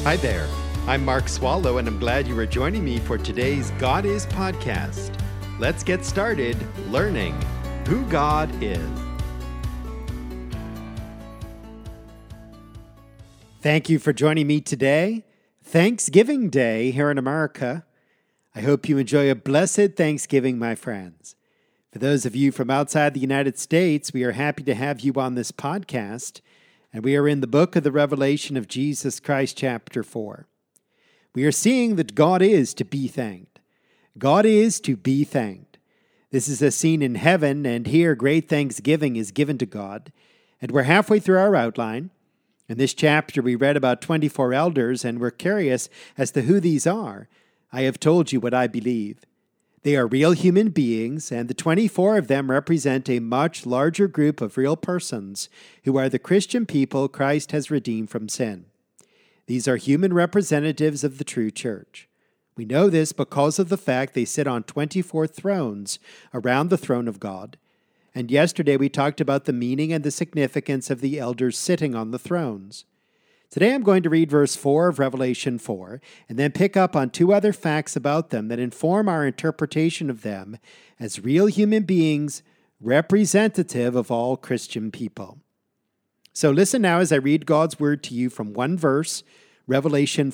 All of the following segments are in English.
Hi there. I'm Mark Swallow, and I'm glad you are joining me for today's God Is podcast. Let's get started learning who God is. Thank you for joining me today. Thanksgiving Day here in America. I hope you enjoy a blessed Thanksgiving, my friends. For those of you from outside the United States, we are happy to have you on this podcast, and we are in the book of the Revelation of Jesus Christ, chapter 4. We are seeing that God is to be thanked. God is to be thanked. This is a scene in heaven, and here great thanksgiving is given to God. And we're halfway through our outline. In this chapter, we read about 24 elders, and we're curious as to who these are. I have told you what I believe. They are real human beings, and the 24 of them represent a much larger group of real persons who are the Christian people Christ has redeemed from sin. These are human representatives of the true church. We know this because of the fact they sit on 24 thrones around the throne of God. And yesterday we talked about the meaning and the significance of the elders sitting on the thrones. Today I'm going to read verse 4 of Revelation 4 and then pick up on two other facts about them that inform our interpretation of them as real human beings representative of all Christian people. So listen now as I read God's word to you from one verse, Revelation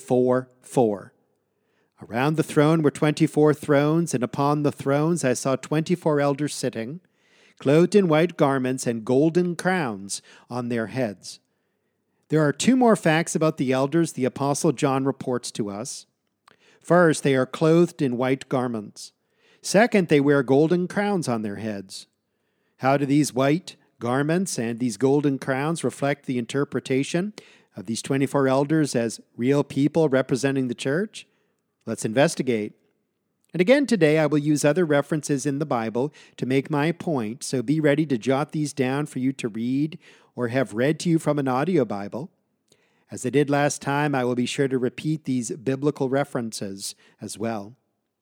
4:4. Around the throne were 24 thrones, and upon the thrones I saw 24 elders sitting, clothed in white garments and golden crowns on their heads. There are two more facts about the elders the Apostle John reports to us. First, they are clothed in white garments. Second, they wear golden crowns on their heads. How do these white garments and these golden crowns reflect the interpretation of these 24 elders as real people representing the church? Let's investigate. And again today, I will use other references in the Bible to make my point, so be ready to jot these down for you to read or have read to you from an audio Bible. As I did last time, I will be sure to repeat these biblical references as well.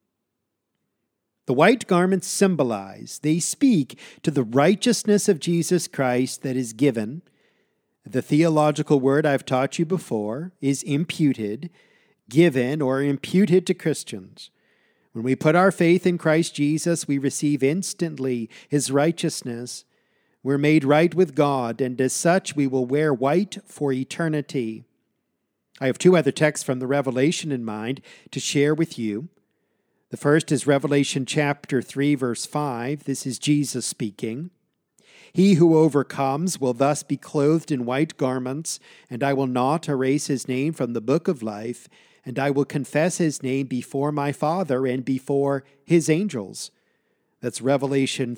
The white garments symbolize, they speak to the righteousness of Jesus Christ that is given. The theological word I've taught you before is imputed, given, or imputed to Christians. When we put our faith in Christ Jesus, we receive instantly His righteousness. We're made right with God, and as such, we will wear white for eternity. I have two other texts from the Revelation in mind to share with you. The first is Revelation chapter 3, verse 5. This is Jesus speaking. He who overcomes will thus be clothed in white garments, and I will not erase his name from the book of life, and I will confess his name before my Father and before his angels. That's Revelation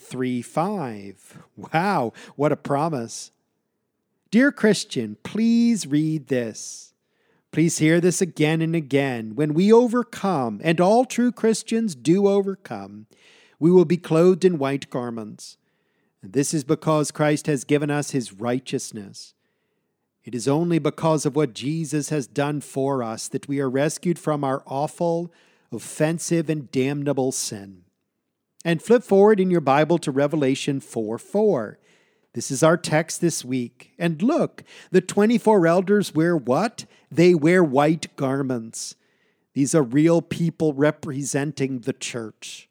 3:5. Wow, what a promise. Dear Christian, please read this. Please hear this again and again. When we overcome, and all true Christians do overcome, we will be clothed in white garments. And this is because Christ has given us His righteousness. It is only because of what Jesus has done for us that we are rescued from our awful, offensive, and damnable sin. And flip forward in your Bible to Revelation 4:4. This is our text this week. And look, the 24 elders wear what? They wear white garments. These are real people representing the church.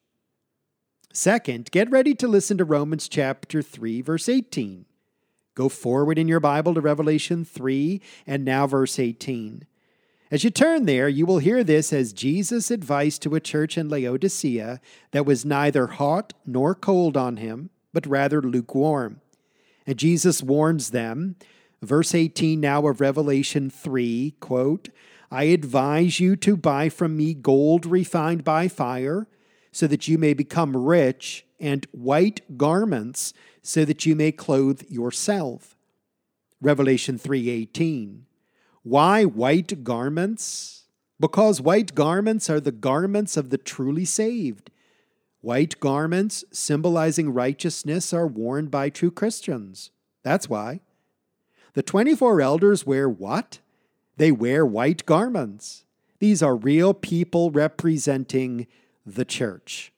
Second, get ready to listen to Romans chapter 3, verse 18. Go forward in your Bible to Revelation 3 and now verse 18. As you turn there, you will hear this as Jesus' advice to a church in Laodicea that was neither hot nor cold on him, but rather lukewarm. And Jesus warns them, verse 18 now of Revelation 3, quote, I advise you to buy from me gold refined by fire, so that you may become rich, and white garments, so that you may clothe yourself. Revelation 3:18. Why white garments? Because white garments are the garments of the truly saved. White garments, symbolizing righteousness, are worn by true Christians. That's why. The 24 elders wear what? They wear white garments. These are real people representing the church.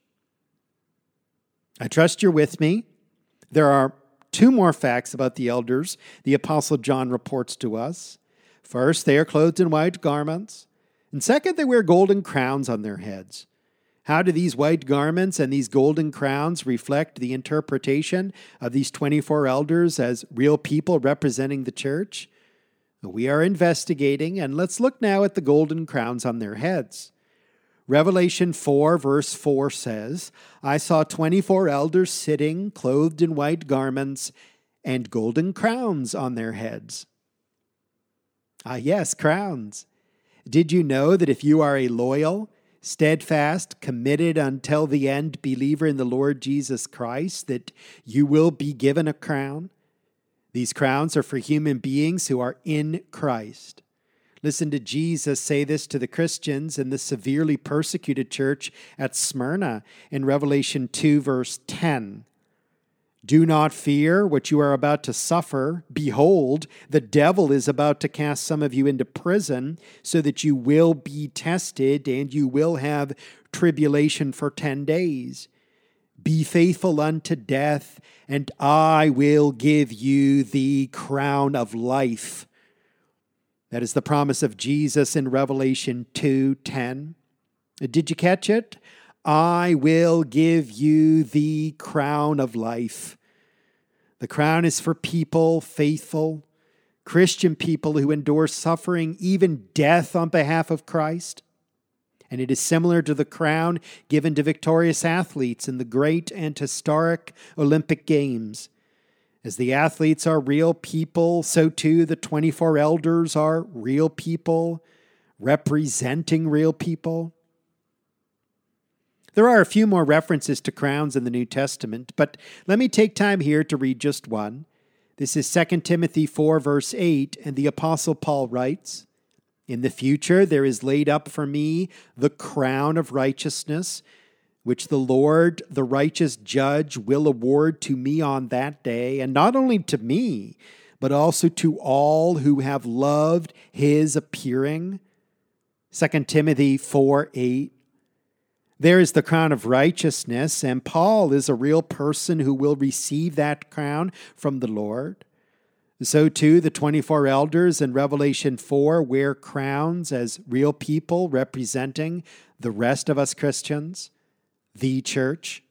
I trust you're with me. There are two more facts about the elders the Apostle John reports to us. First, they are clothed in white garments, and second, they wear golden crowns on their heads. How do these white garments and these golden crowns reflect the interpretation of these 24 elders as real people representing the church? We are investigating, and let's look now at the golden crowns on their heads. Revelation 4, verse 4 says, I saw 24 elders sitting, clothed in white garments, and golden crowns on their heads. Yes, crowns. Did you know that if you are a loyal, steadfast, committed until the end believer in the Lord Jesus Christ, that you will be given a crown? These crowns are for human beings who are in Christ. Listen to Jesus say this to the Christians in the severely persecuted church at Smyrna in Revelation 2, verse 10. Do not fear what you are about to suffer. Behold, the devil is about to cast some of you into prison so that you will be tested and you will have tribulation for 10 days. Be faithful unto death, and I will give you the crown of life. That is the promise of Jesus in Revelation 2:10. Did you catch it? I will give you the crown of life. The crown is for people, faithful, Christian people who endure suffering, even death on behalf of Christ. And it is similar to the crown given to victorious athletes in the great and historic Olympic Games. As the athletes are real people, so too the 24 elders are real people, representing real people. There are a few more references to crowns in the New Testament, but let me take time here to read just one. This is 2 Timothy 4, verse 8, and the Apostle Paul writes, In the future there is laid up for me the crown of righteousness, which the Lord, the righteous judge, will award to me on that day, and not only to me, but also to all who have loved his appearing. 2 Timothy 4:8. There is the crown of righteousness, and Paul is a real person who will receive that crown from the Lord. So too, the 24 elders in Revelation 4 wear crowns as real people representing the rest of us Christians, the church.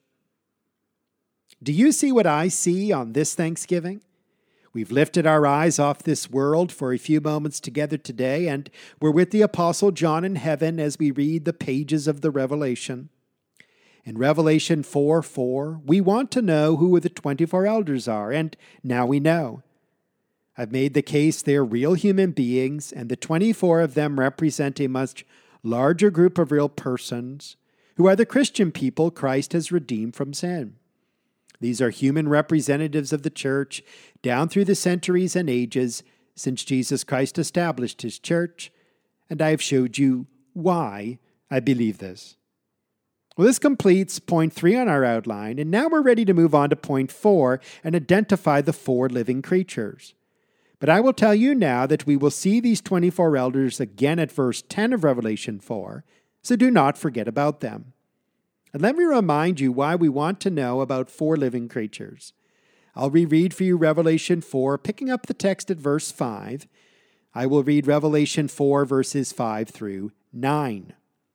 Do you see what I see on this Thanksgiving? We've lifted our eyes off this world for a few moments together today, and we're with the Apostle John in heaven as we read the pages of the Revelation. In Revelation 4:4, we want to know who the 24 elders are, and now we know. I've made the case they're real human beings, and the 24 of them represent a much larger group of real persons who are the Christian people Christ has redeemed from sin. These are human representatives of the church down through the centuries and ages since Jesus Christ established his church, and I have showed you why I believe this. Well, this completes point 3 on our outline, and now we're ready to move on to point 4 and identify the 4 living creatures. But I will tell you now that we will see these 24 elders again at verse 10 of Revelation 4, so do not forget about them. And let me remind you why we want to know about 4 living creatures. I'll reread for you Revelation 4, picking up the text at verse 5. I will read Revelation 4, verses 5 through 9.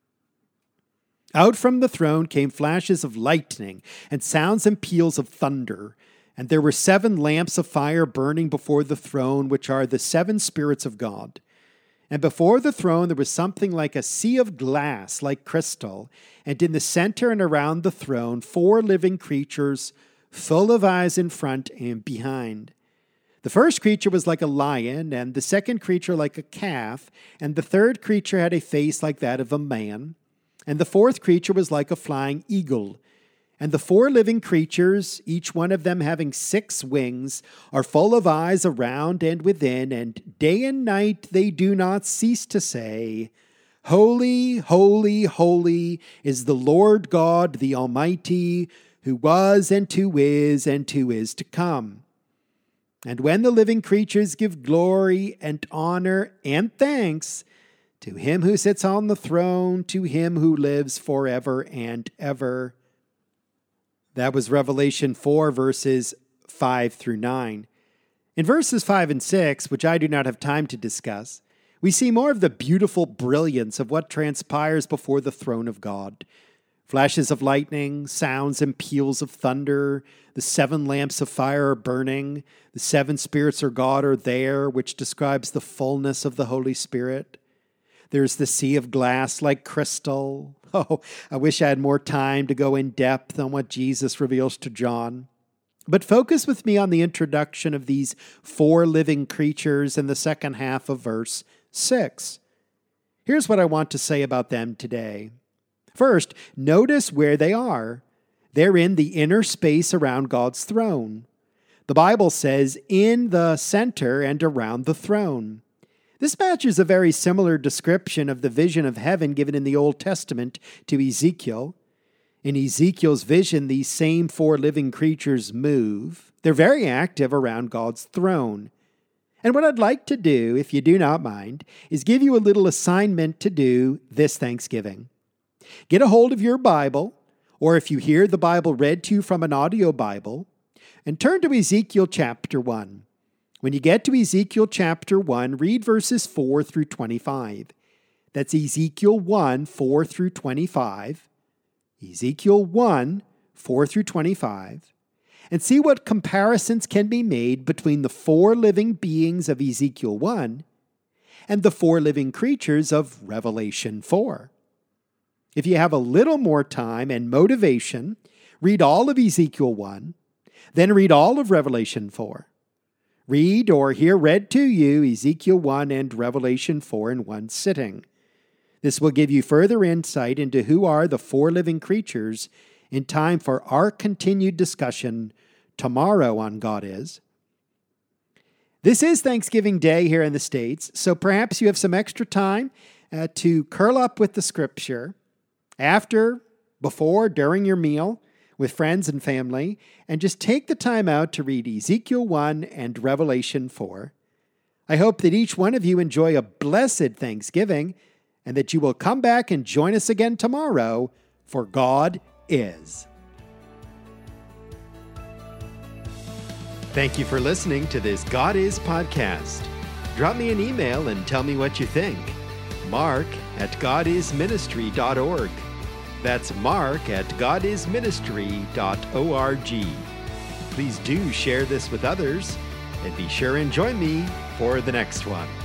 Out from the throne came flashes of lightning and sounds and peals of thunder. And there were 7 lamps of fire burning before the throne, which are the 7 spirits of God. And before the throne there was something like a sea of glass, like crystal, and in the center and around the throne 4 living creatures, full of eyes in front and behind. The first creature was like a lion, and the second creature like a calf, and the third creature had a face like that of a man, and the fourth creature was like a flying eagle. And the 4 living creatures, each one of them having 6 wings, are full of eyes around and within, and day and night they do not cease to say, Holy, holy, holy is the Lord God, the Almighty, who was and who is to come. And when the living creatures give glory and honor and thanks to him who sits on the throne, to him who lives forever and ever. That was Revelation 4, verses 5 through 9. In verses 5 and 6, which I do not have time to discuss, we see more of the beautiful brilliance of what transpires before the throne of God. Flashes of lightning, sounds and peals of thunder, the 7 lamps of fire are burning, the 7 spirits of God are there, which describes the fullness of the Holy Spirit. There's the sea of glass like crystal. Oh, I wish I had more time to go in depth on what Jesus reveals to John. But focus with me on the introduction of these 4 living creatures in the second half of verse 6. Here's what I want to say about them today. First, notice where they are. They're in the inner space around God's throne. The Bible says, in the center and around the throne. This matches a very similar description of the vision of heaven given in the Old Testament to Ezekiel. In Ezekiel's vision, these same 4 living creatures move. They're very active around God's throne. And what I'd like to do, if you do not mind, is give you a little assignment to do this Thanksgiving. Get a hold of your Bible, or if you hear the Bible read to you from an audio Bible, and turn to Ezekiel chapter 1. When you get to Ezekiel chapter 1, read verses 4 through 25. That's Ezekiel 1, 4 through 25. Ezekiel 1, 4 through 25. And see what comparisons can be made between the 4 living beings of Ezekiel 1 and the 4 living creatures of Revelation 4. If you have a little more time and motivation, read all of Ezekiel 1, then read all of Revelation 4. Read or hear read to you Ezekiel 1 and Revelation 4 in one sitting. This will give you further insight into who are the 4 living creatures in time for our continued discussion tomorrow on God Is. This is Thanksgiving Day here in the States, so perhaps you have some extra time to curl up with the Scripture after, before, during your meal with friends and family, and just take the time out to read Ezekiel 1 and Revelation 4. I hope that each one of you enjoy a blessed Thanksgiving and that you will come back and join us again tomorrow for God Is. Thank you for listening to this God Is podcast. Drop me an email and tell me what you think. mark@godisministry.org. That's mark@godisministry.org. Please do share this with others and be sure and join me for the next one.